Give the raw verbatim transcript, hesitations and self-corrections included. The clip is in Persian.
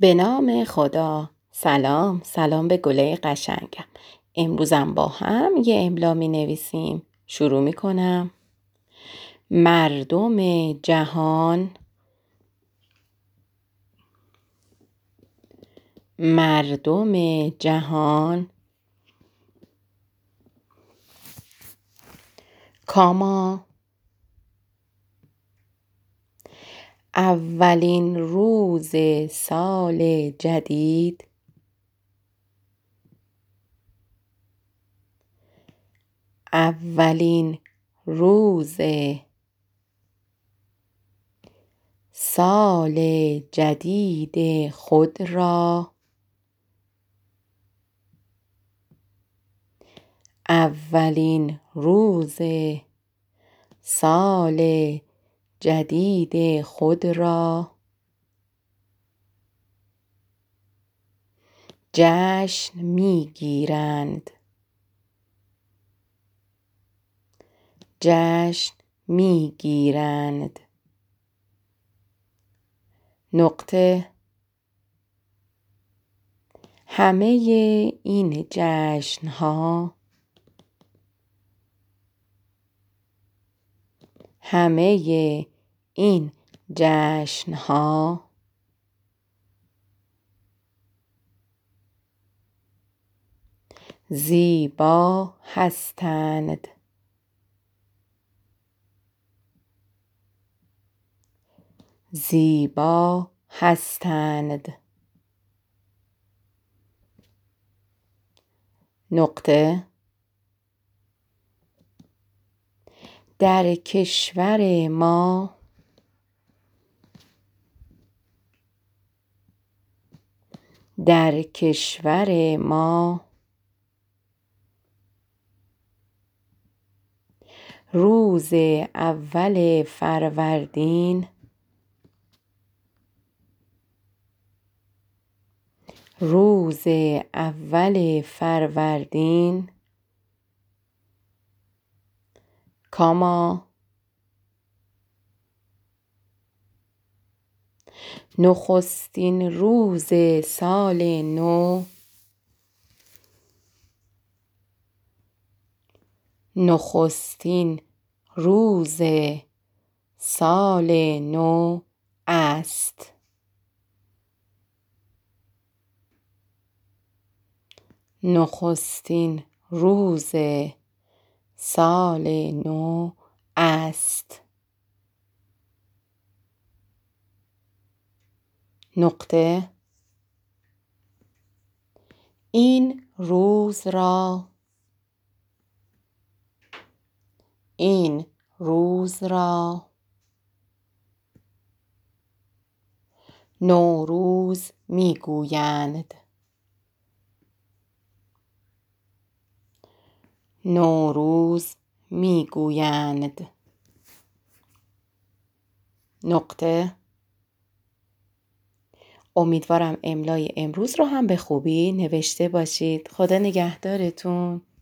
به نام خدا. سلام سلام به گله قشنگم. امروزم با هم یه املا می نویسیم. شروع می کنم. مردم جهان، مردم جهان، کاما اولین روز سال جدید، اولین روز سال جدید خود را، اولین روز سال جدید خود را جشن می گیرند، جشن می گیرند. نقطه همه این جشن ها، همه این جشن ها زیبا هستند، زیبا هستند. نقطه در کشور ما، در کشور ما روز اول فروردین، روز اول فروردین کاما نخستین روز سال نو، نخستین روز سال نو است. نخستین روز سال نو است. نقطه این روز را، این روز را نوروز می گویند، نوروز می گویند. نقطه امیدوارم املای امروز رو هم به خوبی نوشته باشید. خدا نگهدارتون.